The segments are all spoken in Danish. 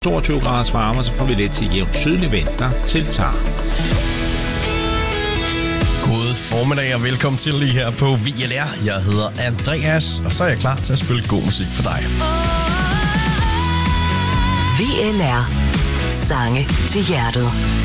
22 graders varme, så får vi lidt til jævn sydlig vind, der tiltager. God formiddag og velkommen til lige her på VLR. Jeg hedder Andreas, og så er jeg klar til at spille god musik for dig. VLR. Sange til hjertet.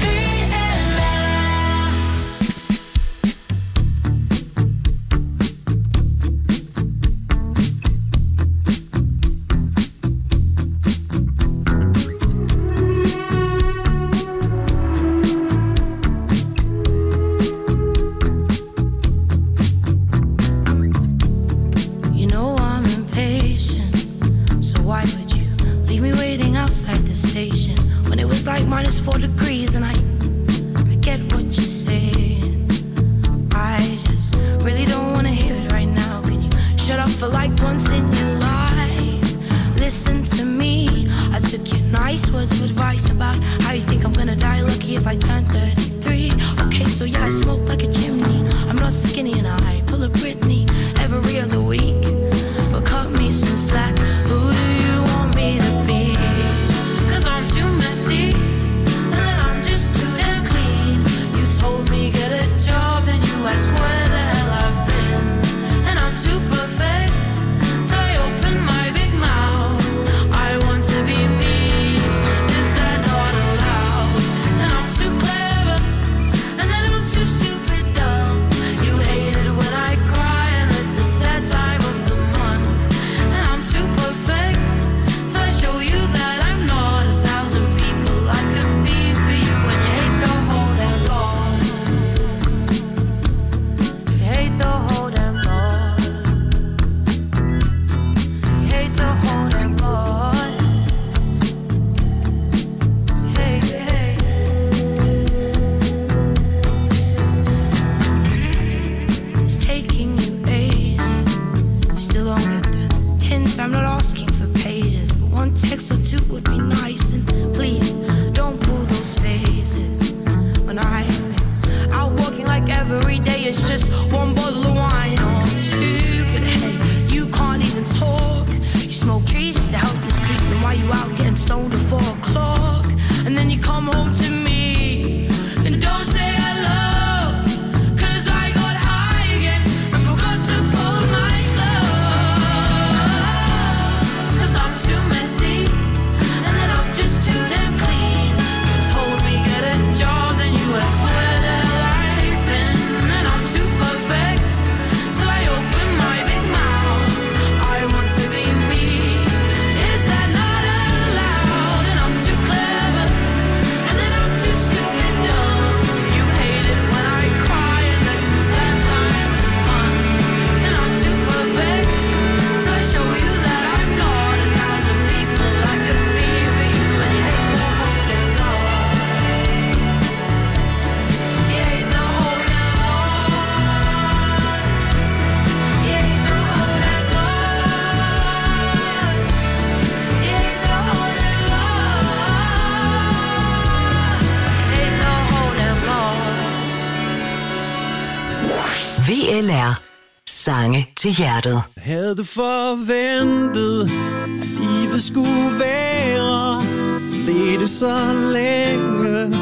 VLR. Sange til hjertet. Havde du forventet, livet skulle være, ledte så længe,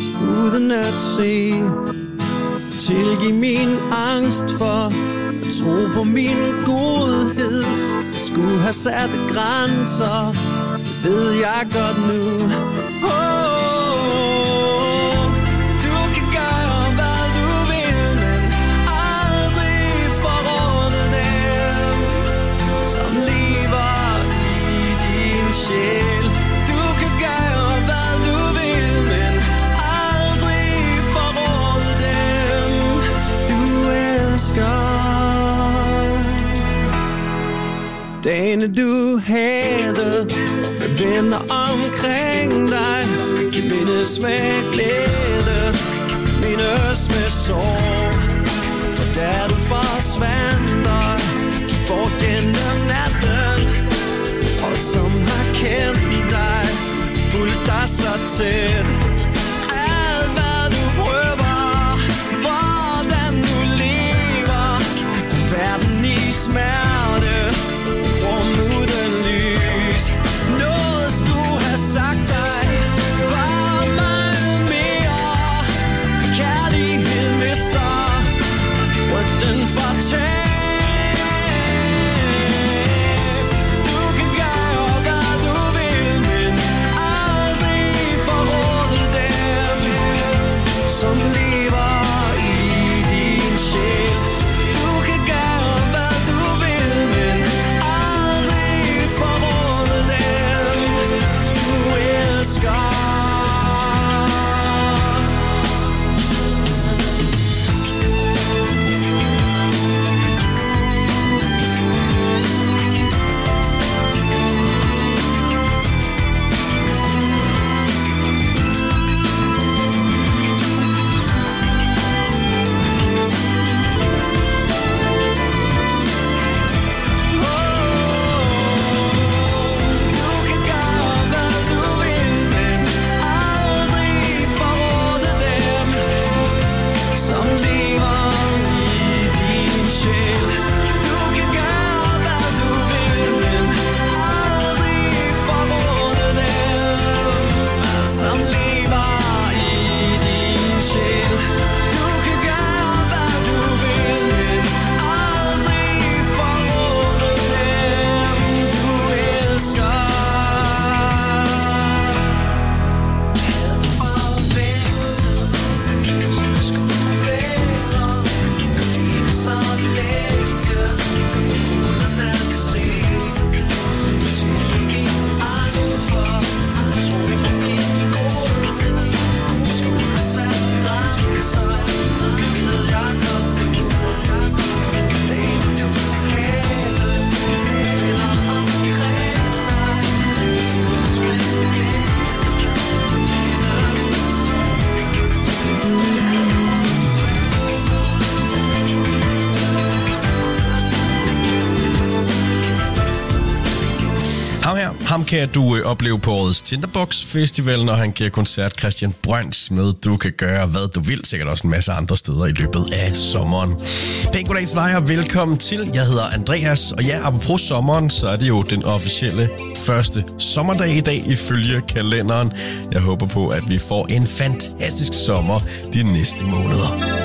uden at se. Tilgiv min angst for at tro på min godhed. Jeg skulle have sat grænser, det ved jeg godt nu. Du kan gøre, hvad du vil, men aldrig forråde dem, du elsker. Dagene du havde med venner omkring dig, kan mindes med glæde, mindes med sorg. For da du forsvandt dig bort gennem natten, og som har kendt dig, fulgt dig så tæt. Alt hvad du prøver, hvordan du lever, verden i smerte, rum uden lys. Noget skulle have sagt kan du opleve på årets Tinderbox Festival, når han giver koncert. Christian Brøns med Du kan gøre hvad du vil. Sikkert også en masse andre steder i løbet af sommeren. Pænt goddag til dig og velkommen til. Jeg hedder Andreas, og ja, apropos sommeren, så er det jo den officielle første sommerdag i dag ifølge kalenderen. Jeg håber på, at vi får en fantastisk sommer de næste måneder.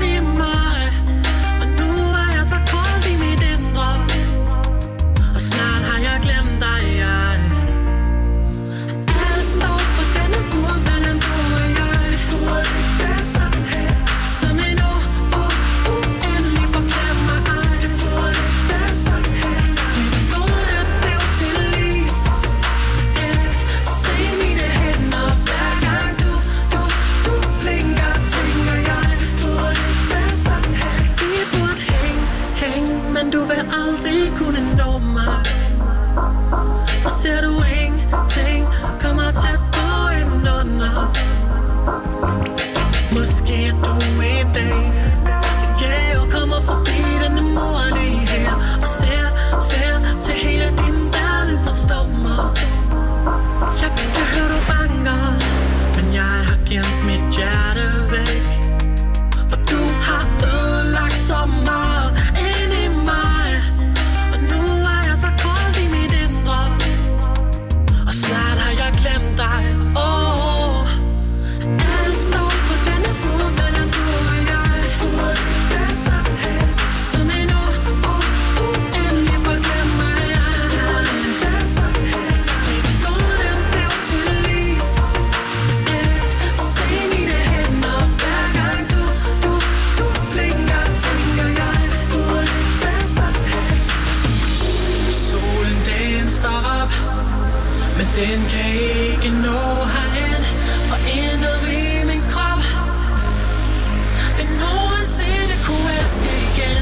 Snart en dag. Jeg kommer forbi denne mur lige her og ser til hele din verden, forstår mig. Jeg kan høre du banker, men jeg har gemt mit hjerte væk. For du har ødelagt så meget ind i mig. Og nu er jeg så kold i mit indre, og snart har jeg glemt dig. Alt står på denne bord mellem du og jeg. Burde være sådan her, som en uendelig forglemmer jeg. Burde være sådan her, blodet blev til is. Se mine hænder, hver gang du blinker, tænker jeg. Burde være sådan her. Solen den står op, men den kan ikke nå herind. For intet i min krop vil nogensinde kunne elske igen.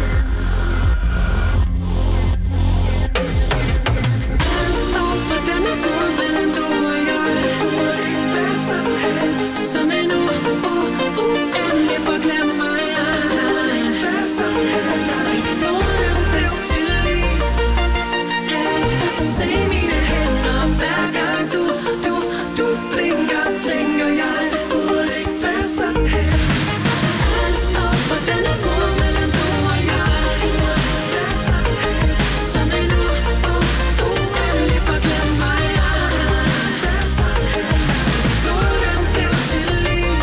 Alt står på denne bord mellem du og jeg. Burde ikke være sådan her, som en uendelig forglemmer jeg. Burde ikke være sådan her, blodet blev til is. Se mine hænder, hver gang du blinker, tænker jeg. Burde ikke være sådan her. Alt står på denne bord mellem du og jeg. Burde ikke være sådan her, som en uendelig forglemmer jeg. Burde ikke være sådan her, blodet blev til is.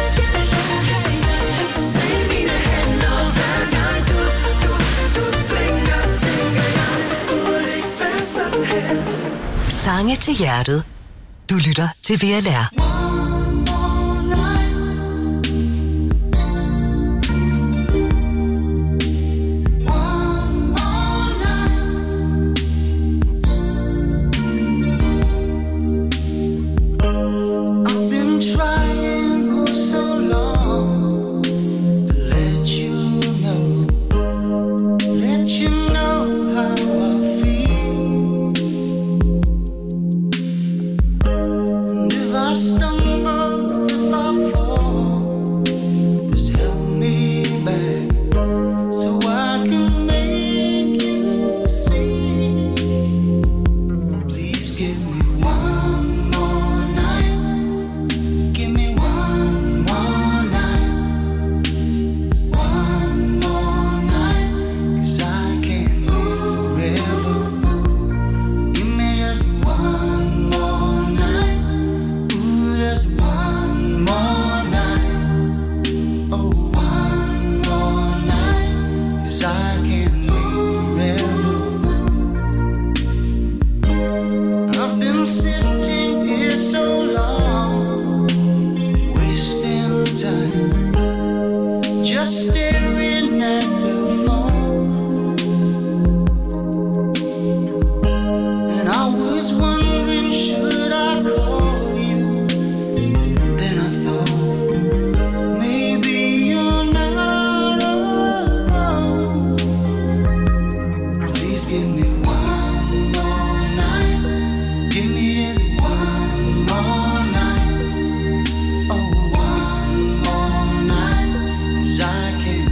Se mine hænder, hver gang du blinker, tænker jeg. Burde ikke være sådan her. Sange til hjertet. Du lytter til VLR. I've been trying for so long to let you know how I feel. And if I stumble, if I fall, just help me back so I can make you see. Please give me one more night. Give me one more night. One more night. 'Cause I can't live forever. Give me just one more night. Ooh, just one more night. Oh, one more night. 'Cause I can't live forever. I've been sitting here so long, wasting time, just staring at the phone. And I was wondering, should I call you? Then I thought, maybe you're not alone. Please give me one more night. Give me just one more night. Oh, one more night. 'Cause I can't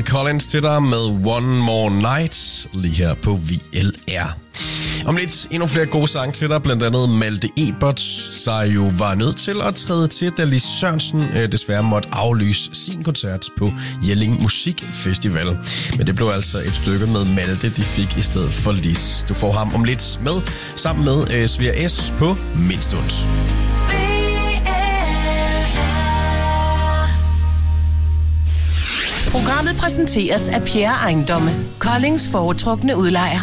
Collins til dig med One More Night, lige her på VLR. Om lidt endnu flere gode sange til dig, blandt andet Malte Ebert, der jo var nødt til at træde til, da Lis Sørensen desværre måtte aflyse sin koncert på Jelling Musikfestival. Men det blev altså et stykke med Malte, de fik i stedet for Lis. Du får ham om lidt med, sammen med Svea S på Mindstund. Programmet præsenteres af Pierre Ejendomme, Koldings foretrukne udlejer.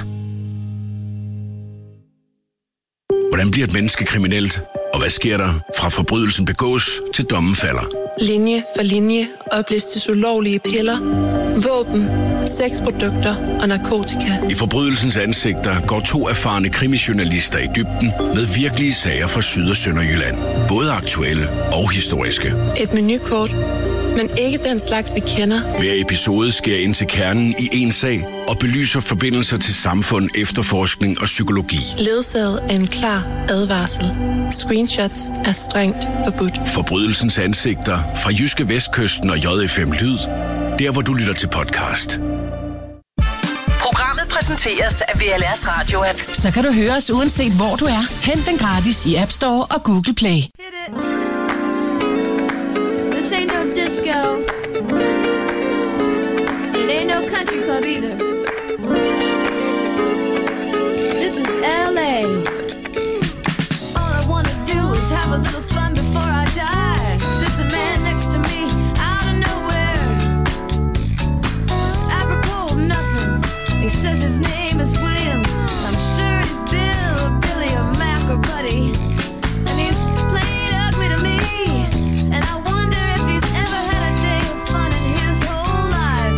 Hvordan bliver et menneske kriminelt? Og hvad sker der fra forbrydelsen begås til dommen falder? Linje for linje oplistes ulovlige piller, våben, sexprodukter og narkotika. I forbrydelsens ansigter går 2 erfarne krimijournalister i dybden med virkelige sager fra Syd- og Sønderjylland. Både aktuelle og historiske. Et menukort, men ikke den slags, vi kender. Hver episode sker ind til kernen i en sag og belyser forbindelser til samfund, efterforskning og psykologi. Ledsaget af en klar advarsel. Screenshots er strengt forbudt. Forbrydelsens ansigter fra Jyske Vestkysten og JFM Lyd. Der, hvor du lytter til podcast. Programmet præsenteres af VLR's radio-app. Så kan du høre os uanset hvor du er. Hent den gratis i App Store og Google Play. Hit it. This ain't no disco. It ain't no country club either. This is LA. All I wanna do is have a little fun before I die. Sits a man next to me out of nowhere. It's apropos of nothing. He says his name is William. I'm sure he's Bill or Billy or Mac or Buddy. And he's plain ugly to me. And I wonder if he's ever had a day of fun in his whole life.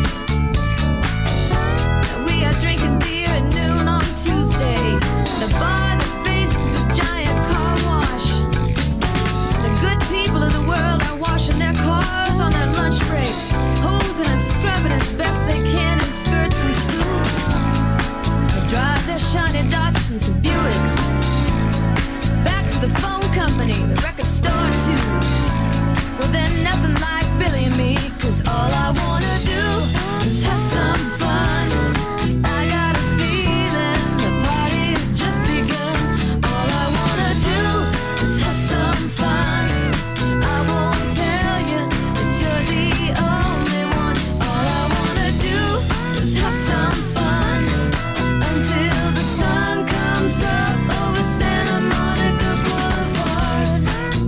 And we are drinking beer at noon on Tuesday. The bar that faces a giant car wash. The good people of the world are washing their cars on their lunch break, posing and scrubbing as best they can in skirts and suits. They drive their shiny Datsuns and Buicks back to the phone company, the record store too. Well, they're nothing like Billy and me, 'cause all I wanna do is have some fun. I got a feeling the party's just begun. All I wanna do is have some fun. I won't tell you that you're the only one. All I wanna do is have some fun until the sun comes up over Santa Monica Boulevard.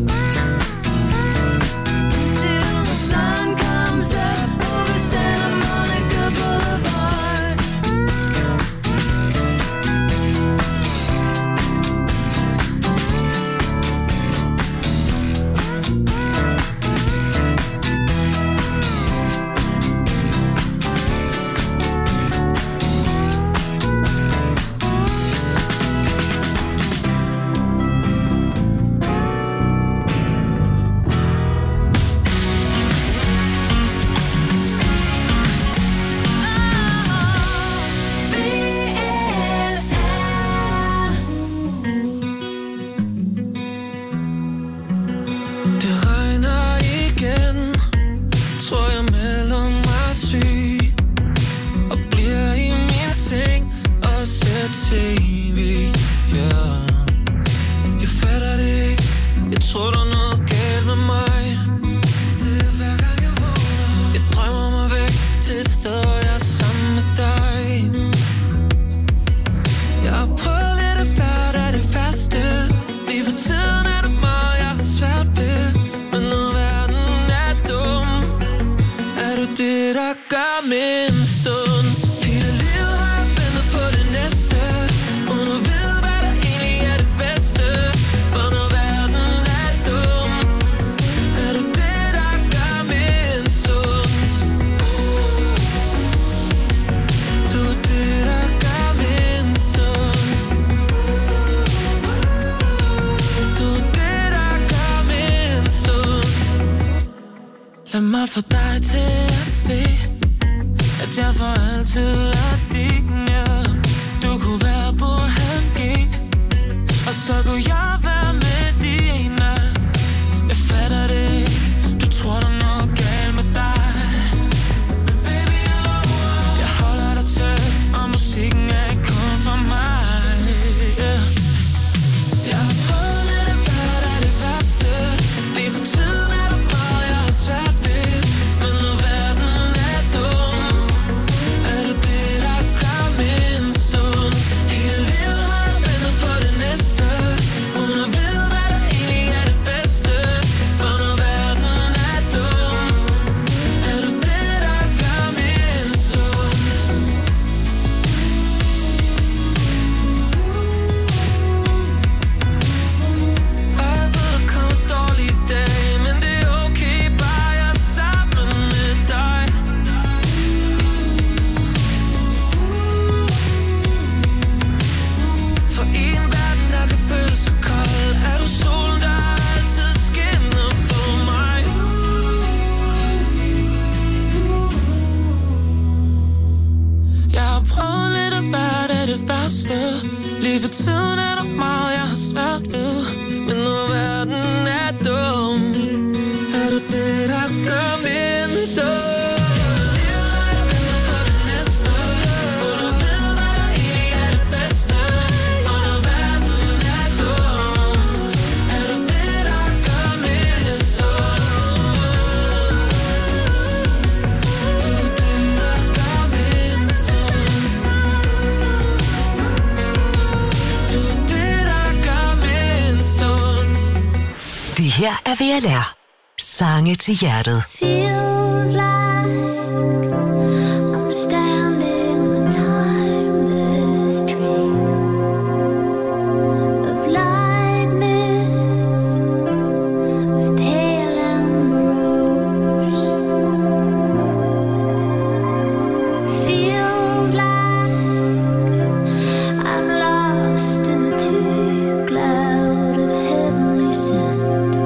Until the sun comes up over Santa Monica Boulevard. Det regner igen. Tror jeg melder mig syg og bliver i min seng og ser TV. Yeah. Jeg fatter det ikke. Jeg tror der er noget galt med mig. Det er hver gang jeg vågner. Jeg drømmer mig væk til et sted, hvor jeg er sammen med dig. Jeg har prøvet lidt at være der det værste. Lige for tiden er det meget, jeg har svært ved. Men når verden er dum, er du det, der gør min stund. Hele livet har jeg ventet på det næste, uden det værste. Lige for tiden er der meget, jeg har svært ved. Men når verden er dum, er du det, der gør mindst ondt. Det her er VLR. Sange til hjertet. Feels like I'm standing on a timeless tree of light mists with pale ambrose. Feels like I'm lost in a deep cloud of heavenly scent.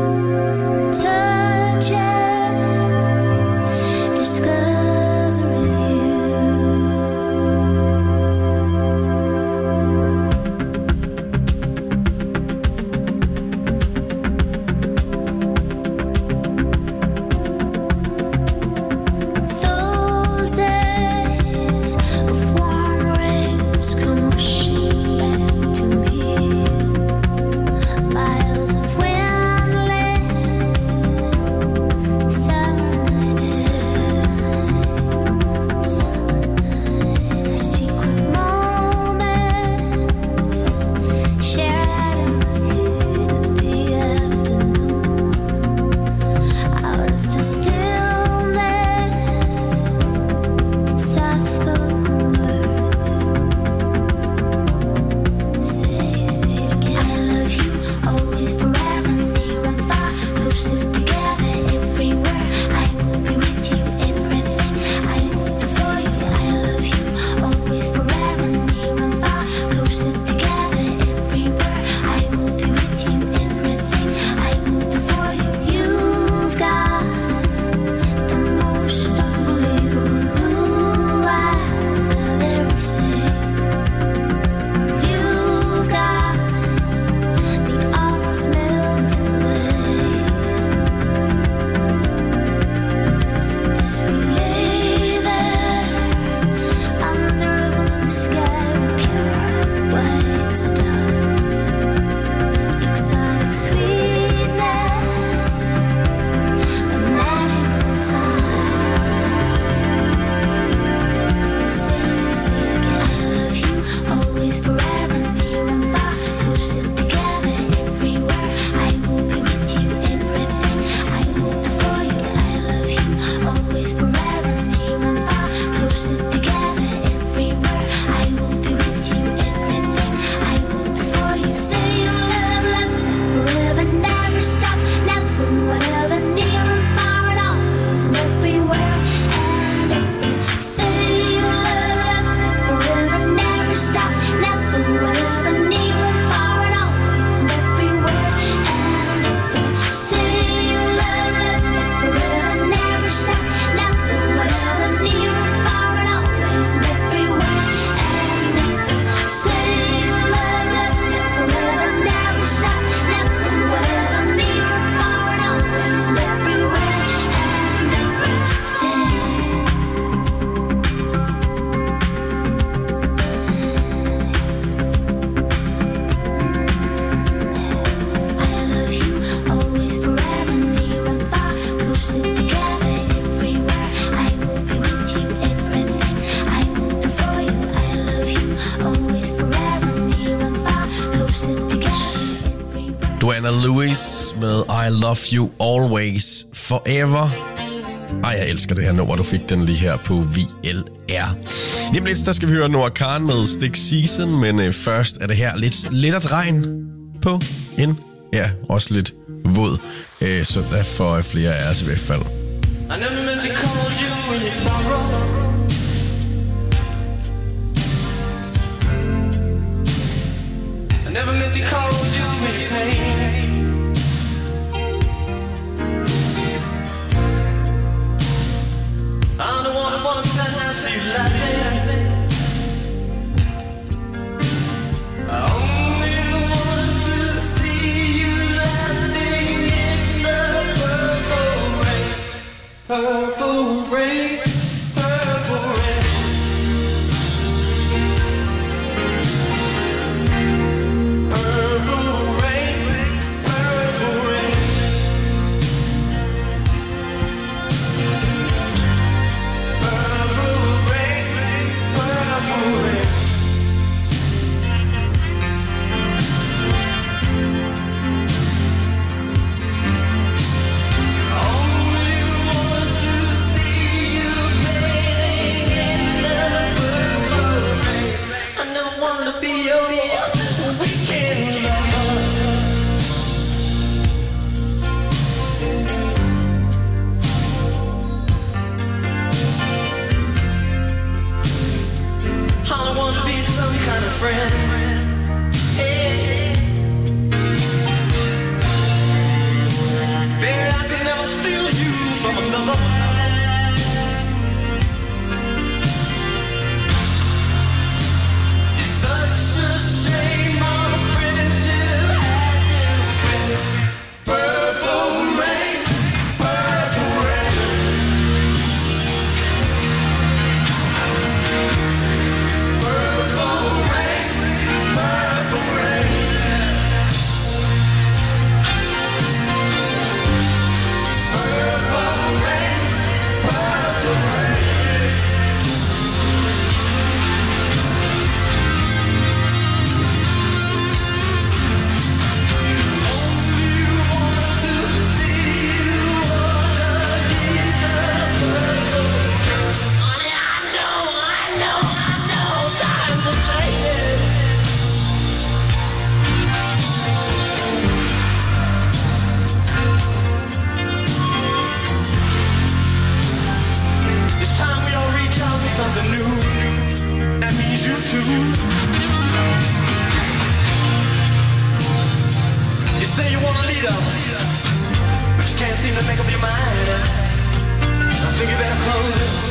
Duana Lewis med I Love You Always Forever. Ej, jeg elsker det her nummer. Du fik den lige her på VLR. Lige lidt, der skal vi høre Noah Kahan med Stick Season, men først er det her lidt at regn på en, ja, også lidt våd søndag for flere af os i hvert fald. I never meant to call you when you sorrow. I never meant to call you when you pain. I'm the one who wants to have you laughing. be your weekend lover. I wanna be some kind of friend. Hey. Baby, I could never steal you from another. It's such a shame our friendship had to end. Purple rain, purple rain. Something new, that means you too. You say you want a leader, but you can't seem to make up your mind. I think you better close it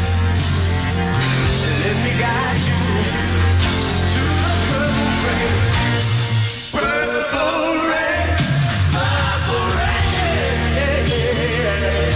and let me guide you to the purple rain. Purple rain, purple rain, yeah, yeah, yeah.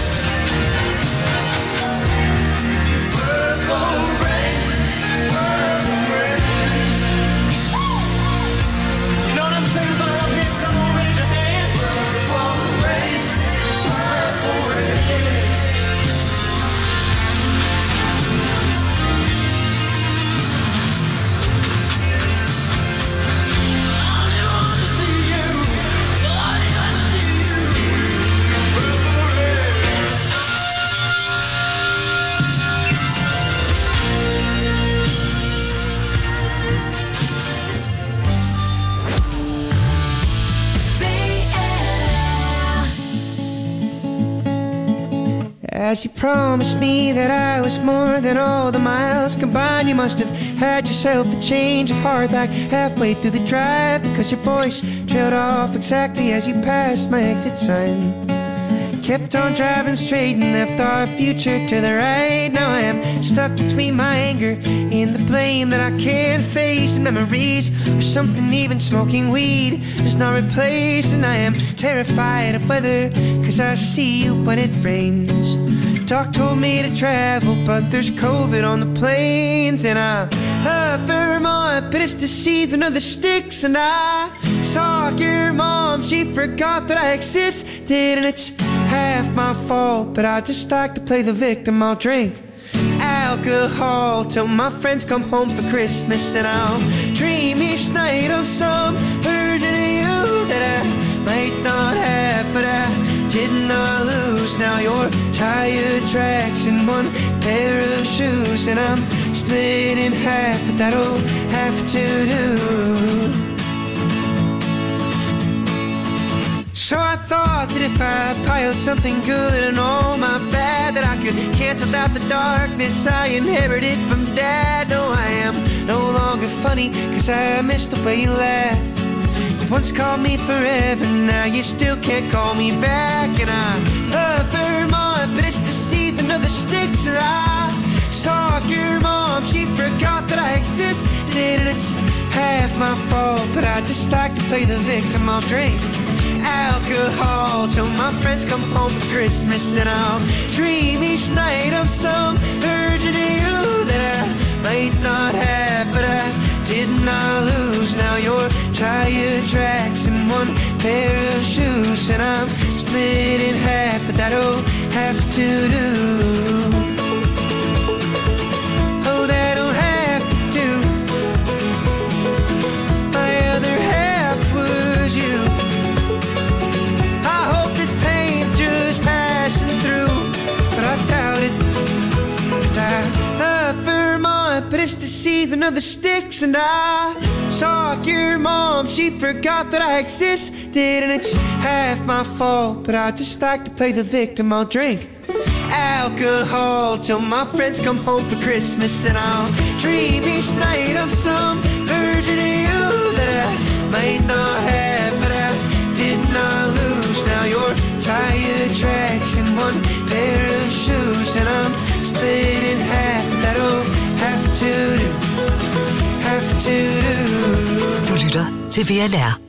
As you promised me that I was more than all the miles combined, you must have had yourself a change of heart like halfway through the drive, because your voice trailed off exactly as you passed my exit sign. Kept on driving straight and left our future to the right. Now I am stuck between my anger and the blame that I can't face, and memories or something even smoking weed does not replace. And I am terrified of weather, cause I see you when it rains. Doc told me to travel, but there's COVID on the planes. And I love Vermont, but it's the season of the sticks. And I saw your mom, she forgot that I existed. And it's half my fault, but I just like to play the victim. I'll drink alcohol till my friends come home for Christmas, and I'll dream each night of some version of you that I might not have, but I did not lose. Now your tire tracks in one pair of shoes, and I'm split in half, but that'll have to do. So I thought that if I piled something good and all my bad, that I could cancel out the darkness I inherited from Dad. No, I am no longer funny, cause I missed the way you laughed. You once called me forever, now you still can't call me back. And I love Vermont, but it's the season of the sticks. And I saw your mom, she forgot that I existed. And it's half my fault, but I just like to play the victim. I'll drink alcohol till my friends come home for Christmas, and I'll dream each night of some version of you that I might not have, but I did not lose. Now your tire tracks in one pair of shoes, and I'm split in half, but that'll have to do. Oh, that'll have to do. My other half was you. I hope this pain's just passing through, but I doubt it. 'Cause I love Vermont, but it's the season of the sticks, and I talk. Your mom, she forgot that I existed, and it's half my fault, but I just like to play the victim. I'll drink alcohol till my friends come home for Christmas, and I'll dream each night of some version of you that I might not have, but I did not lose. Now you're tire tracks and one pair of shoes, and I'm split in half. That'll have to do, have to do. Du lytter til VLR.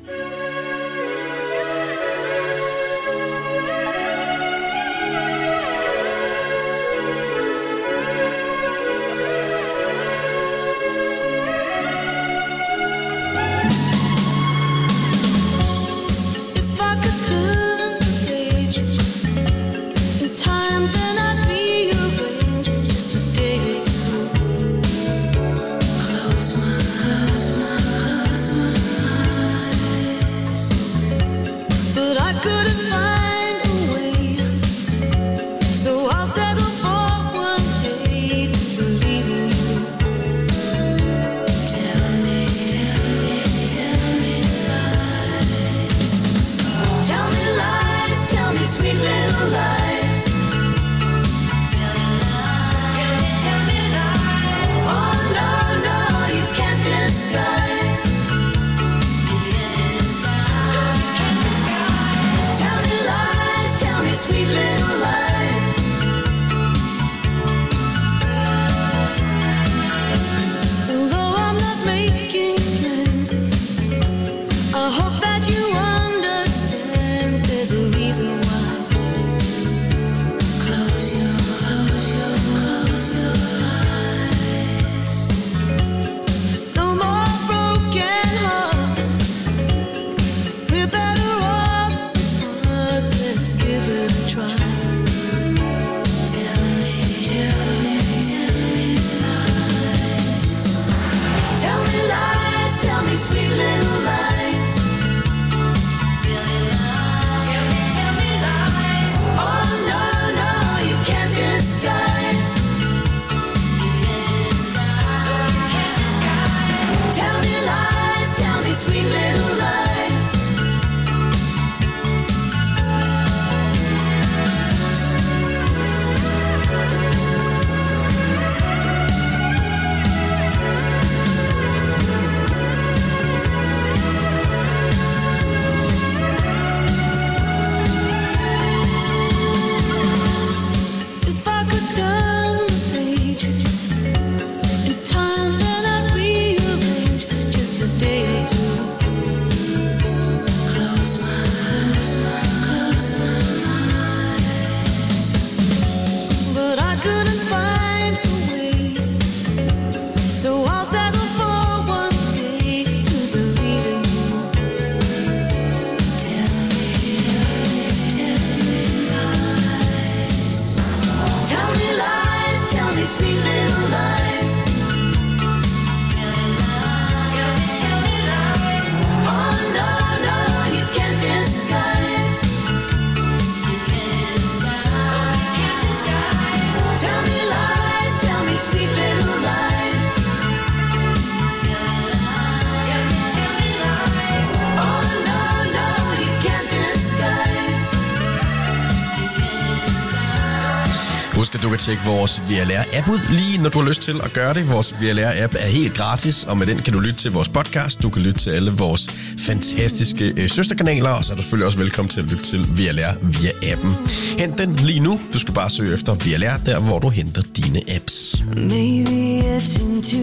Husk, at du kan tjekke vores VLR-app ud lige når du har lyst til at gøre det. Vores VLR-app er helt gratis, og med den kan du lytte til vores podcast. Du kan lytte til alle vores fantastiske søsterkanaler, og så er du selvfølgelig også velkommen til at lytte til VLR via appen. Hent den lige nu. Du skal bare søge efter VLR, der hvor du henter dine apps. Maybe it's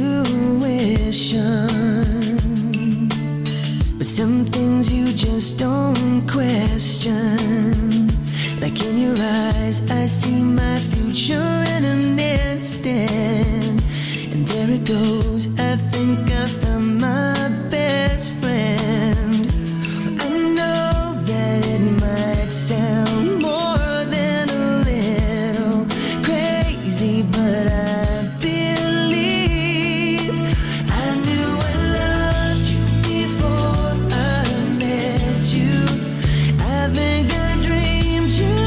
intuition, but some things you just don't question. Like in your eyes, I see my future in an instant. And there it goes, I think I found my best friend. I know that it might sound more than a little crazy, but I believe I knew I loved you before I met you. I think I dreamed you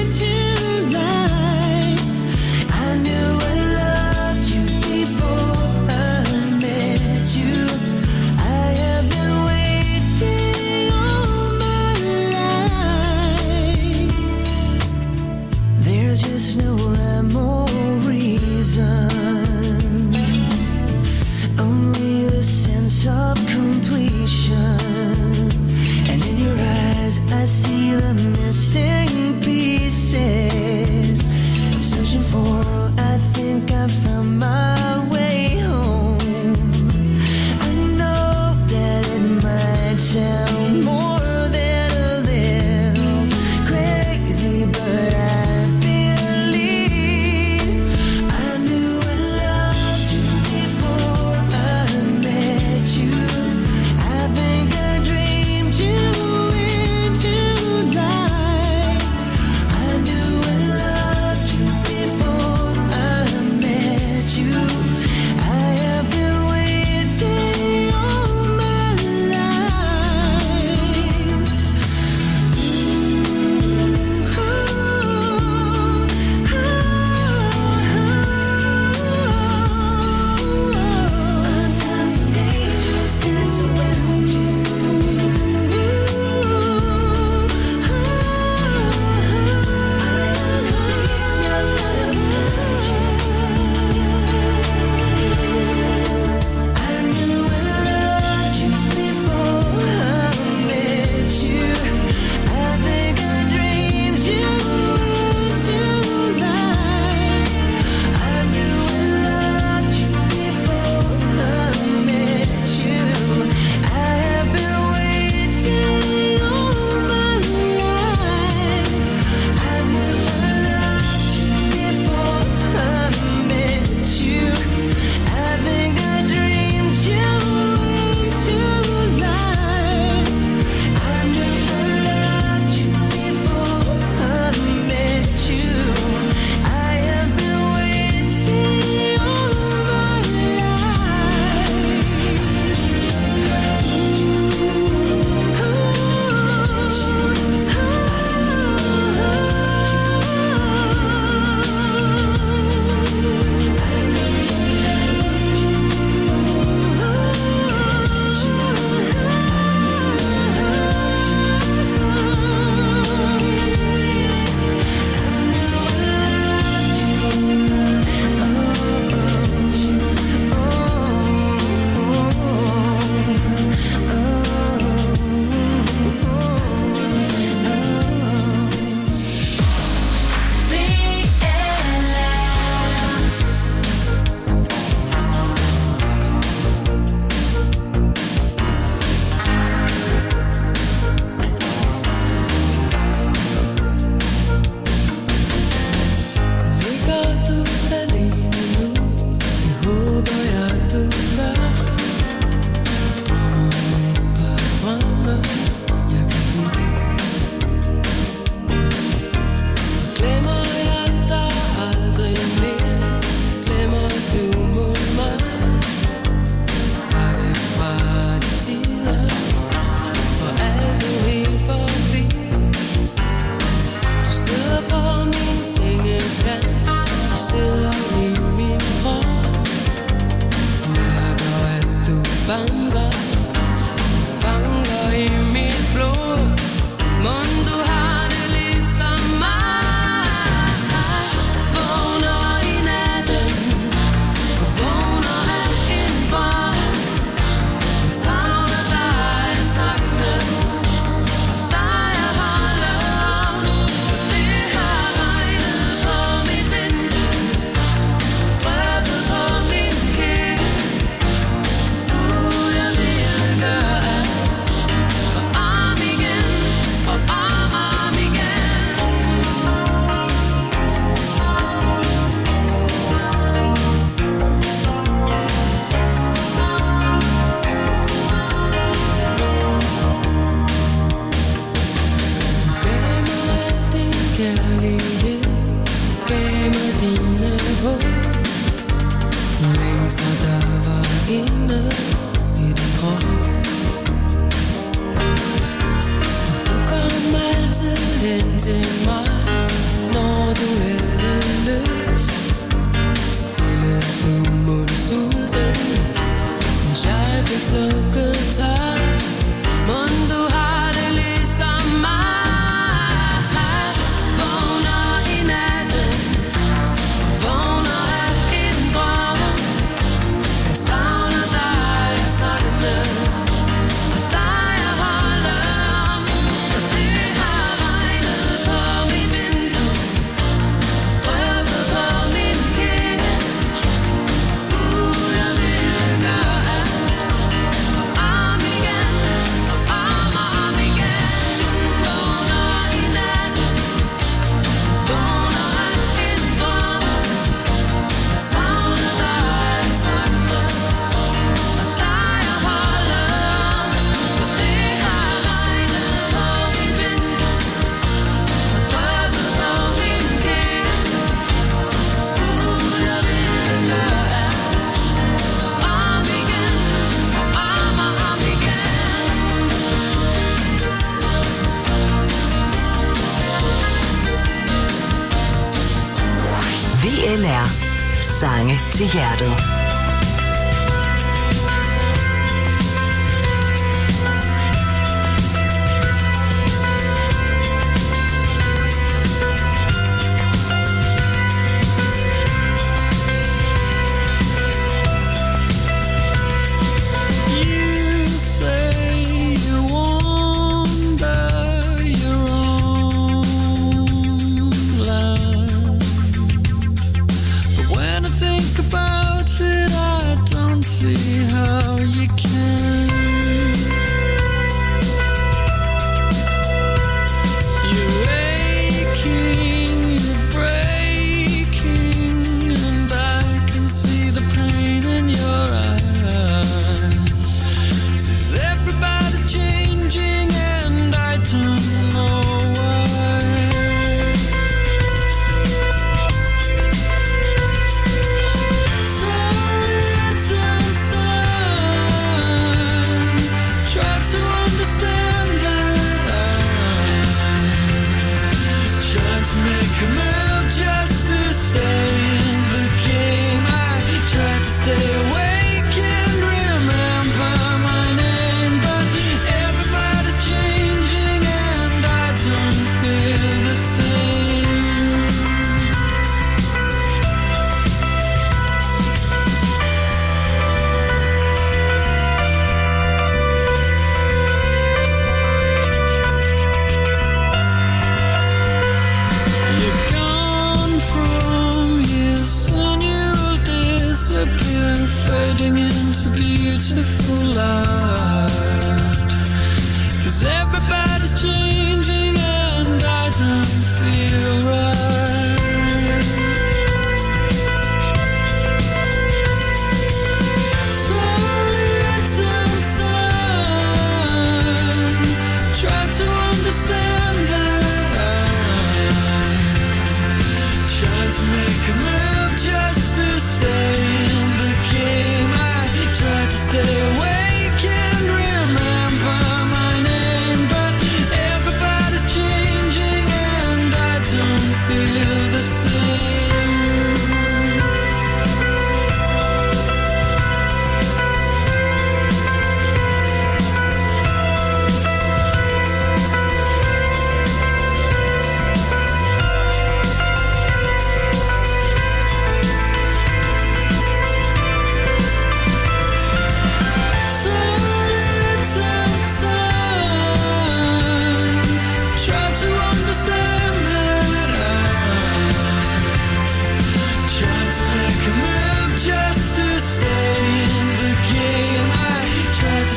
into life. I knew I loved you before dig. Banker i mit blod. Mon du har det ligesom mig. Vågner i natten og vågner af en drøm. Savner dig at snakke med. Dig jeg holder om. For det har regnet på mit vindue. Drøbet på min kæde. Jeg ville gøre alt. Og om igen. Og om igen. Gav mig al din kærlighed. Gav mig dine håb. Længst når der var inde i din krop. Og du kom altid hen til mig, når du havde lyst. Stille du mundsulten, mens jeg fik slukket tørst. Mon du har det ligesom mig. Vågner i natten, vågner af en drøm. Jeg savner dig at snakke med. Og dig jeg holder om. For det har regnet på mit vindue. Drøbet på min kæde. Jeg ville gøre alt. Og om igen. Og om igen. Vågner i natten. Vågner af en drøm. Jeg savner dig at snakke med. Og dig jeg holder om. For det har regnet på mit vindue. Drøbet på min kæde. Jeg ville gøre alt. Om igen. Og om igen. VLR. Sange til hjertet. You say you wander your own land. But when I think about it,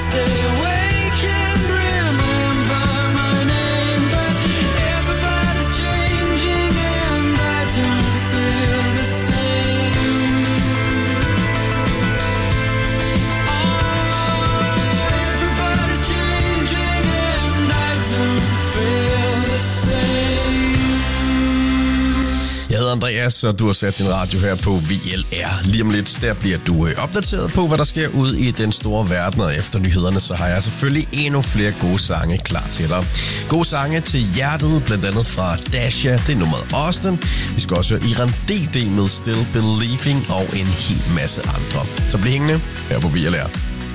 stay awake and remember my name. But everybody's changing and I don't feel the same. Oh, everybody's changing and I don't feel the same. Jeg hedder Andreas, og du har sat din radio her på VLR. Lige om lidt, der bliver du opdateret på, hvad der sker ude i den store verden. Og efter nyhederne, så har jeg selvfølgelig endnu flere gode sange klar til dig. Gode sange til hjertet, blandt andet fra Dasha, det er nummeret Austin. Vi skal også høre Iran DD med Still Believing og en hel masse andre. Så bliv hængende her på VLR.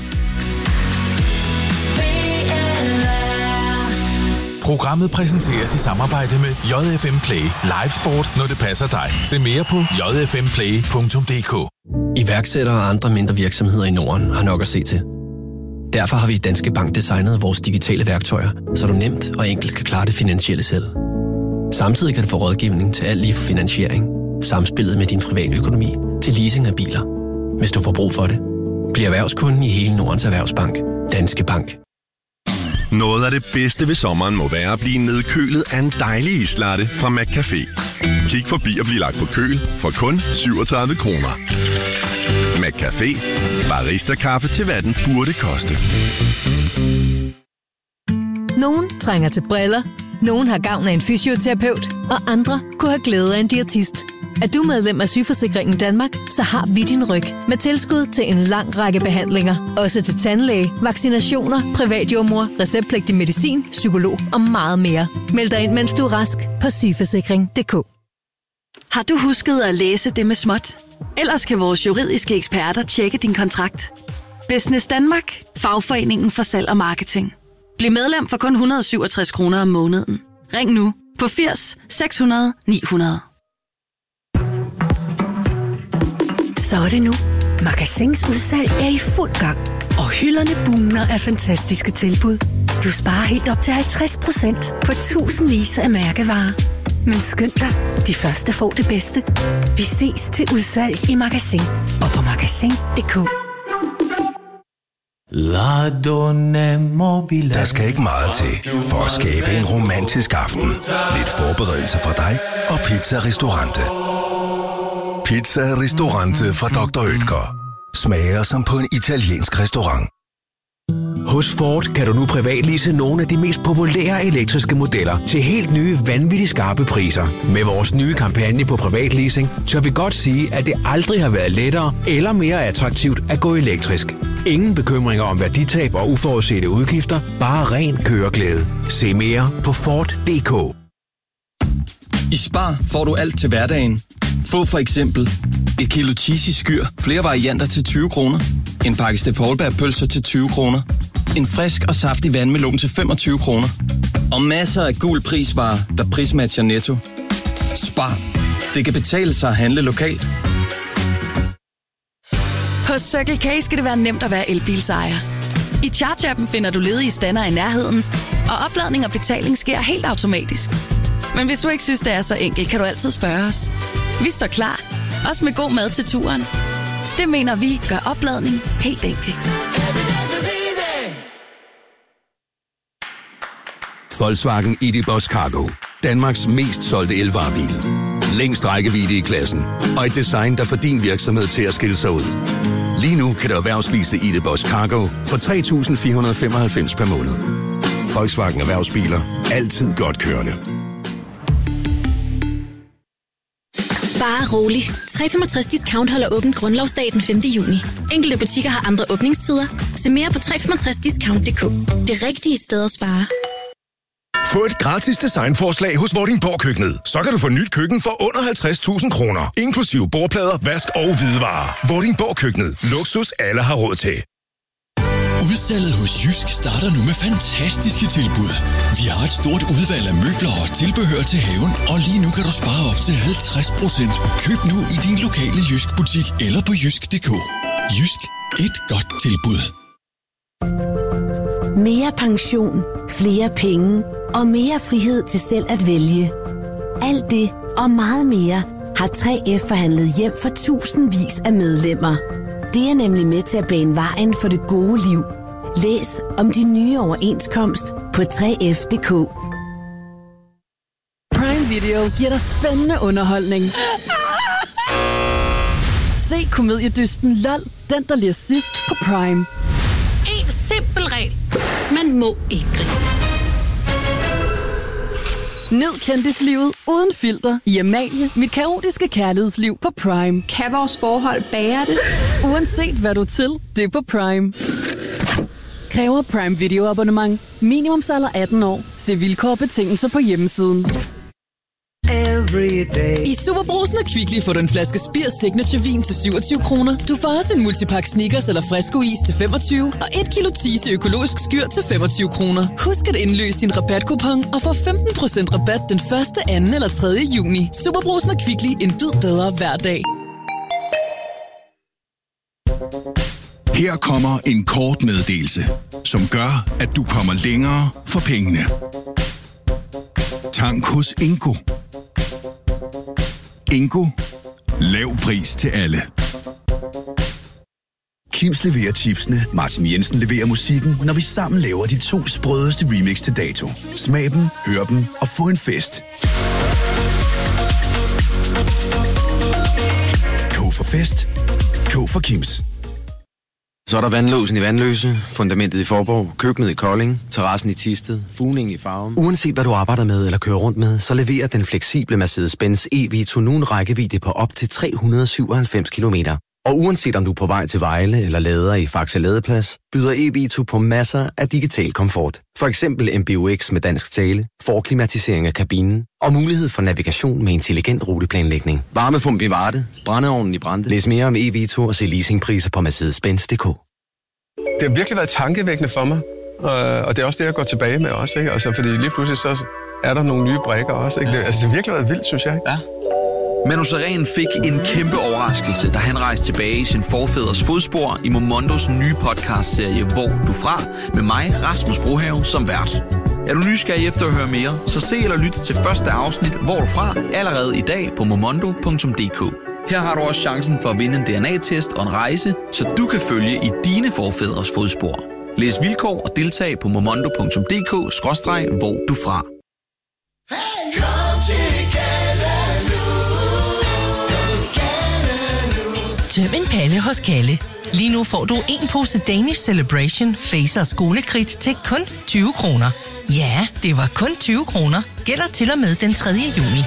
Programmet præsenteres i samarbejde med JFM Play. Live sport, når det passer dig. Se mere på jfmplay.dk. Iværksættere og andre mindre virksomheder i Norden har nok at se til. Derfor har vi i Danske Bank designet vores digitale værktøjer, så du nemt og enkelt kan klare det finansielle selv. Samtidig kan du få rådgivning til alt lige fra finansiering, samspillet med din private økonomi til leasing af biler. Hvis du får brug for det, bliv erhvervskunden i hele Nordens Erhvervsbank. Danske Bank. Noget af det bedste ved sommeren må være at blive nedkølet af en dejlig islatte fra McCafé. Kig forbi og bliv lagt på køl for kun 37 kroner. McCafé. Barista-kaffe til hvad den burde koste. Nogen trænger til briller, nogen har gavn af en fysioterapeut, og andre kunne have glæde af en diætist. Er du medlem af Sygeforsikringen Danmark, så har vi din ryg med tilskud til en lang række behandlinger. Også til tandlæge, vaccinationer, privatjordmor, receptpligtig medicin, psykolog og meget mere. Meld dig ind, mens du er rask på sygeforsikring.dk. Har du husket at læse det med småt? Ellers kan vores juridiske eksperter tjekke din kontrakt. Business Danmark, fagforeningen for salg og marketing. Bliv medlem for kun 167 kroner om måneden. Ring nu på 80 600 900. Så er det nu. Magasins udsalg er i fuld gang, og hylderne bugner af fantastiske tilbud. Du sparer helt op til 50% på tusindvis af mærkevarer. Men skynd dig, de første får det bedste. Vi ses til udsalg i Magasin og på magasin.dk. Der skal ikke meget til for at skabe en romantisk aften. Lidt forberedelse fra dig og Pizza Ristorante. Pizza Ristorante fra Dr. Oetker. Smager som på en italiensk restaurant. Hos Ford kan du nu privatlease nogle af de mest populære elektriske modeller til helt nye, vanvittigt skarpe priser. Med vores nye kampagne på privatleasing, tør vi godt sige, at det aldrig har været lettere eller mere attraktivt at gå elektrisk. Ingen bekymringer om værditab og uforudsete udgifter, bare ren køreglæde. Se mere på Ford.dk. I Spar får du alt til hverdagen. Få for eksempel et kilo cheesy skyr, flere varianter til 20 kroner. En pakke Steff Holberg-pølser til 20 kroner. En frisk og saftig vandmelon til 25 kroner. Og masser af gul prisvarer, der prismatcher Netto. Spar. Det kan betale sig at handle lokalt. Hos Circle K skal det være nemt at være elbilsejer. I Charge-appen finder du ledige stander i nærheden, og opladning og betaling sker helt automatisk. Men hvis du ikke synes, det er så enkelt, kan du altid spørge os. Vi står klar, også med god mad til turen. Det mener vi gør opladning helt enkelt. Volkswagen ID.Buzz Cargo. Danmarks mest solgte elvarebil. Længst rækkevidde i klassen. Og et design, der får din virksomhed til at skille sig ud. Lige nu kan du erhvervslease ID.Buzz Cargo for 3.495 per måned. Volkswagen Erhvervsbiler. Altid godt kørende. Bare rolig. 365 Discount holder åbent grundlovsdag den 5. juni. Enkelte butikker har andre åbningstider. Se mere på 365discount.dk. Det rigtige sted at spare. Få et gratis designforslag hos Vordingborg Køkkenet. Så kan du få nyt køkken for under 50.000 kroner. Inklusive bordplader, vask og hvidevarer. Vordingborg Køkkenet. Luksus alle har råd til. Udsalget hos Jysk starter nu med fantastiske tilbud. Vi har et stort udvalg af møbler og tilbehør til haven, og lige nu kan du spare op til 50%. Køb nu i din lokale Jysk-butik eller på jysk.dk. Jysk. Et godt tilbud. Mere pension, flere penge og mere frihed til selv at vælge. Alt det og meget mere har 3F forhandlet hjem for tusindvis af medlemmer. Det er nemlig med til at bane vejen for det gode liv. Læs om de nye overenskomst på 3F.dk. Prime Video giver dig spændende underholdning. Se komediedysten LOL, den der lige sidst på Prime. En simpel regel. Man må ikke grine. Nyd kendislivet uden filter i Amalie, mit kaotiske kærlighedsliv på Prime. Kan vores forhold bære det? Uanset hvad du er til, det er på Prime. Kræver Prime Video abonnement. Minimumsalder 18 år. Se vilkår og betingelser på hjemmesiden. I Superbrugsen og Kvickly får du en flaske Spir Signature Vin til 27 kroner. Du får også en multipakke Snickers eller Fresco-is til 25 og 1 kilo Tise økologisk skyr til 25 kroner. Husk at indløse din rabatkupon og få 15% rabat den 1., 2. eller 3. juni. Superbrugsen og Kvickly. En bid bedre hver dag. Her kommer en kort meddelelse, som gør, at du kommer længere for pengene. Tank hos Ingo. Ingo. Lav pris til alle. Kims leverer chipsene, Martin Jensen leverer musikken, når vi sammen laver de 2 sprødeste remix til dato. Smag dem, hør dem og få en fest. K for fest. K for Kims. Så er der vandlåsen i Vandløse, fundamentet i Forborg, køkkenet i Kolding, terrassen i Thisted, fugningen i Farum. Uanset hvad du arbejder med eller kører rundt med, så leverer den fleksible Mercedes-Benz e-Vito nu en rækkevidde på op til 397 km. Og uanset om du er på vej til Vejle eller lader i Faxe Ladeplads, byder e-Vito på masser af digital komfort. For eksempel MBUX med dansk tale, forklimatisering af kabinen og mulighed for navigation med intelligent ruteplanlægning. Varmepump i Varde, brændeovnen i Brande. Læs mere om e-Vito og se leasingpriser på Mercedes-Benz.dk. Det har virkelig været tankevækkende for mig, og det er også det, jeg går tilbage med også, ikke? Altså, fordi lige pludselig så er der nogle nye brikker også, ikke? Det har virkelig været vildt, synes jeg. Ja. Manu Sareen fik en kæmpe overraskelse, da han rejste tilbage i sin forfædres fodspor i Momondos nye podcastserie Hvor du fra, med mig, Rasmus Brohave, som vært. Er du nysgerrig efter at høre mere, så se eller lyt til første afsnit Hvor du fra allerede i dag på momondo.dk. Her har du også chancen for at vinde en DNA-test og en rejse, så du kan følge i dine forfædres fodspor. Læs vilkår og deltag på momondo.dk/hvor du fra. Tøm en palle hos Kalle. Lige nu får du en pose Danish Celebration Face og skolekridt til kun 20 kroner. Ja, det var kun 20 kroner. Gælder til og med den 3. juni.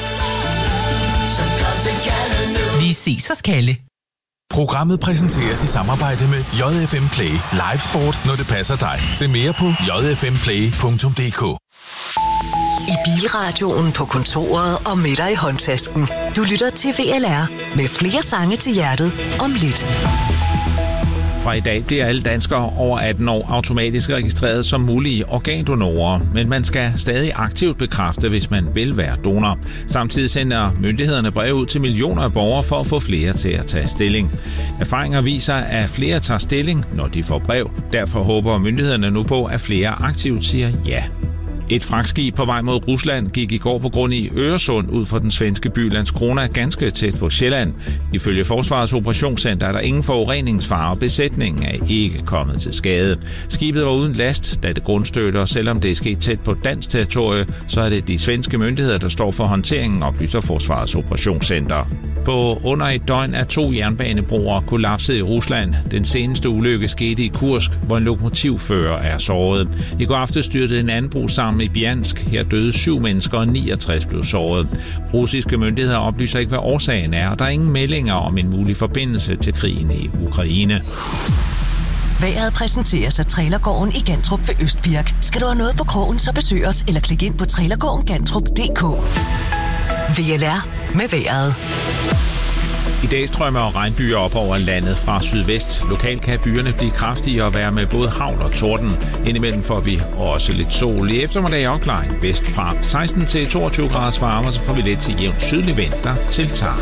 Vi ses hos Kalle. Programmet præsenteres i samarbejde med JFM Play. Live sport, når det passer dig. Se mere på jfmplay.dk. I bilradioen, på kontoret og med dig i håndtasken. Du lytter til VLR med flere sange til hjertet om lidt. Fra i dag bliver alle danskere over 18 år automatisk registreret som mulige organdonorer, men man skal stadig aktivt bekræfte, hvis man vil være donor. Samtidig sender myndighederne brev ud til millioner af borgere for at få flere til at tage stilling. Erfaringer viser, at flere tager stilling, når de får brev. Derfor håber myndighederne nu på, at flere aktivt siger ja. Et fragtskib på vej mod Rusland gik i går på grund i Øresund ud for den svenske by Landskrona ganske tæt på Sjælland. Ifølge Forsvarets operationscenter er der ingen forureningsfare, og besætningen er ikke kommet til skade. Skibet var uden last, da det grundstødte, og selvom det er sket tæt på dansk territorie, så er det de svenske myndigheder, der står for håndteringen, oplyser Forsvarets operationscenter. På under et døgn er 2 jernbanebroer kollapset i Rusland. Den seneste ulykke skete i Kursk, hvor en lokomotivfører er såret. I går aftes styrtede en anden bro sammen i Bjansk. Her døde 7 mennesker og 69 blev såret. Russiske myndigheder oplyser ikke, hvad årsagen er, og der er ingen meldinger om en mulig forbindelse til krigen i Ukraine. Vejret præsenteres af Trailergården i Gantrup ved Østbirk. Skal du have noget på krogen, så besøg os eller klik ind på trailergårdengantrup.dk. VLR med vejret. I dag strømmer og regnbyer op over landet fra sydvest. Lokalt kan byerne blive kraftige og være med både hagl og torden. Indimellem får vi også lidt sol. I eftermiddag opklaring vestfra. 16 til 22 graders varme, så får vi lidt til jævn sydlig vind, der tiltager.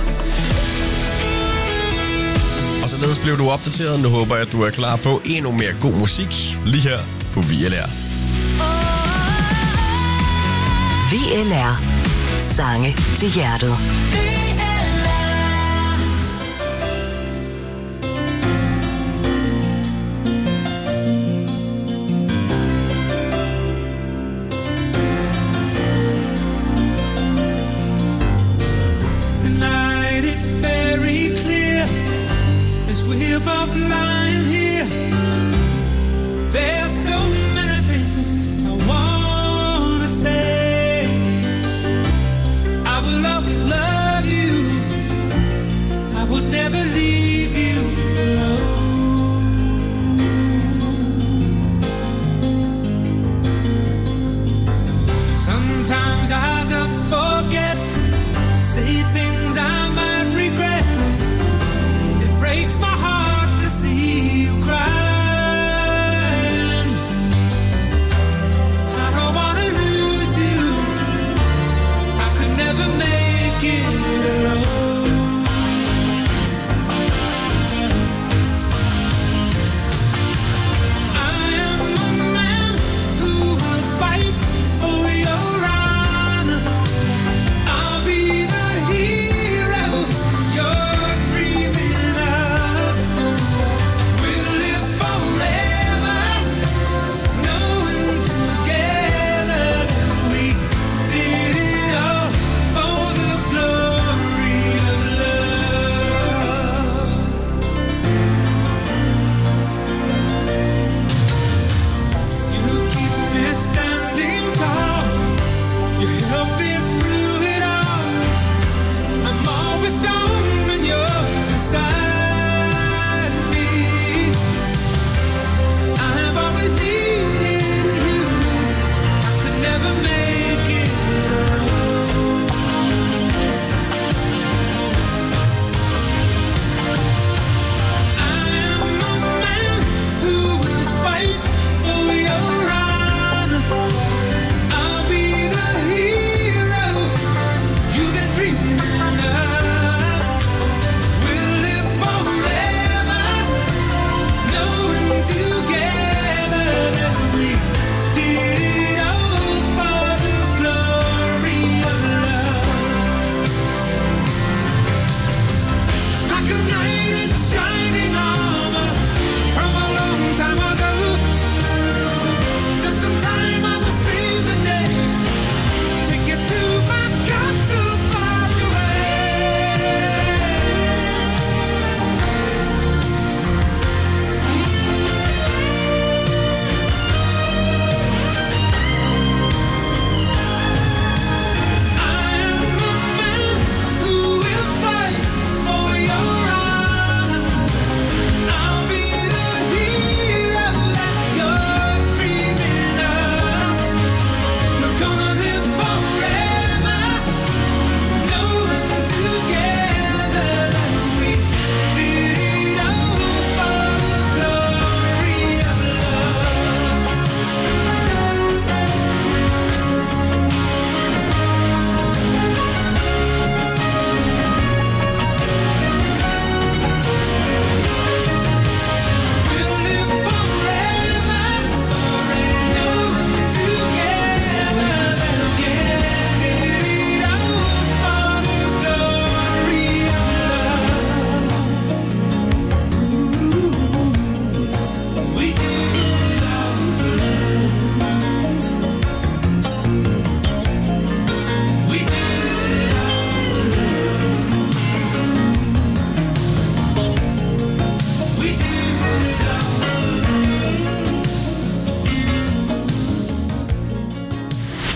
Og således blev du opdateret. Nu håber jeg, at du er klar på endnu mere god musik lige her på VLR. VLR. Sange til hjertet.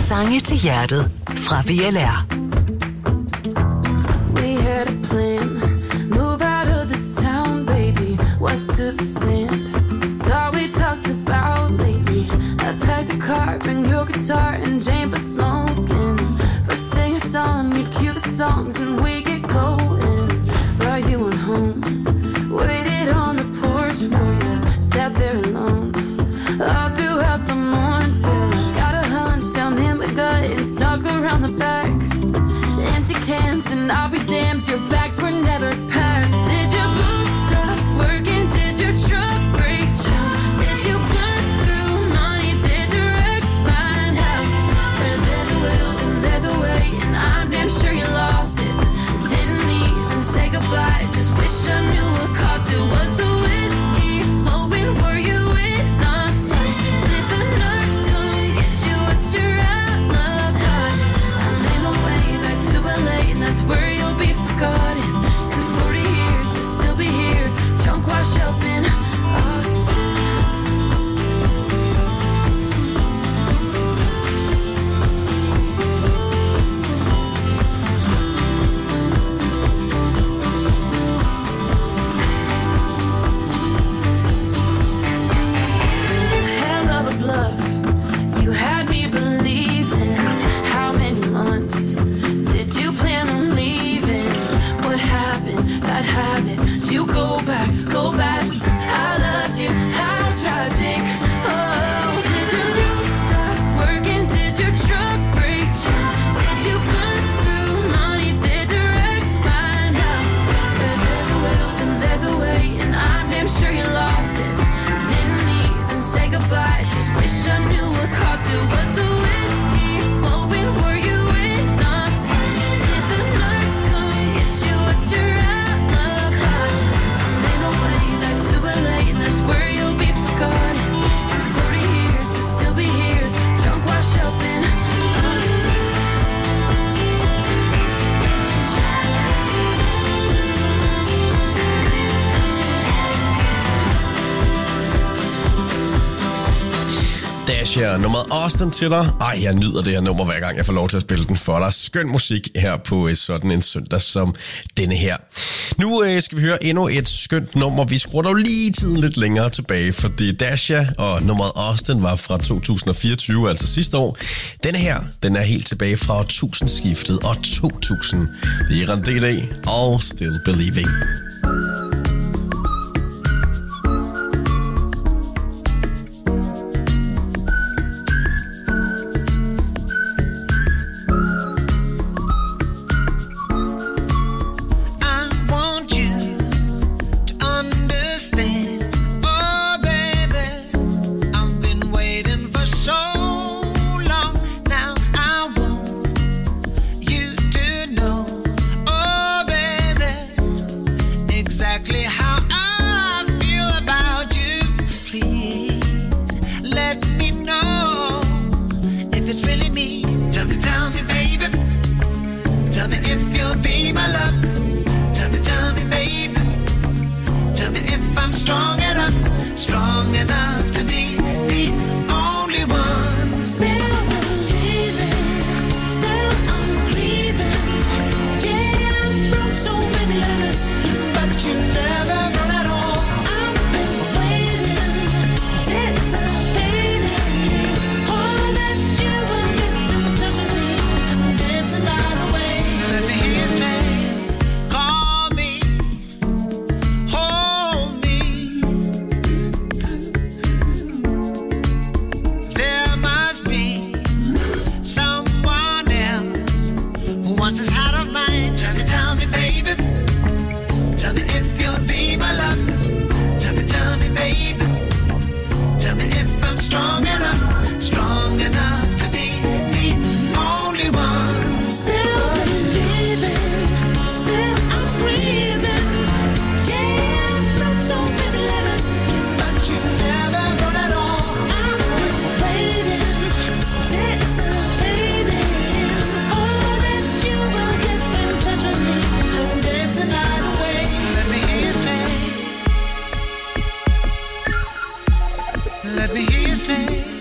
Sange til hjertet fra VLR. We had a plan, move out of this town, baby, west to the sand. It's all we talked about lately. I packed a car, bring your guitar and Jane for smoking. First thing at dawn, we'd cue the songs and we get going. Brought you on home, waited on the porch for you, sat there alone all throughout the morning till I got a hunch down in my gut and snuck around the back. Empty cans and I'll be damned, your bags were never packed. Did your boots stop working? Did your truck break down? Did you burn through money? Did your ex find out? Where there's a will and there's a way, and I'm damn sure you lost it. Didn't even say goodbye, just wish I knew what caused it. Was the whiskey flowing? Were you in a fight? Did the nurse come get you? What's your outlook like? I made my way back to LA, and that's where you'll be forgotten. In 40 years you'll still be here, drunk, washed up in Austin. Hell of a bluff, you had me believing. How many months did you plan on leaving? What happened? Bad habits. Did you go back? I loved you. How tragic. Oh, did your boots stop working? Did your truck break down? Did you burn through money? Did your ex find out? Where there's a will and there's a way, and I'm damn sure you lost it. Didn't even say goodbye, just wish I knew what caused it. Was the whiskey flowing? Were you in a fight? Did the nurse come get you? What's your outlook like? I made my way back to LA, and that's where you'll be forgotten. In 40 years you'll still be here, drunk, washed up in Austin. Dasher, nummeret Austin til dig. Ej, jeg nyder det her nummer, hver gang jeg får lov til at spille den for dig. Skøn musik her på sådan en søndag som denne her. Nu skal vi høre endnu et skønt nummer. Vi skruer dog lige tiden lidt længere tilbage, fordi Dasher og nummeret Austin var fra 2024, altså sidste år. Denne her, den er helt tilbage fra 1000-skiftet og 2000. Det er Randé og Still Believing. Let me hear you say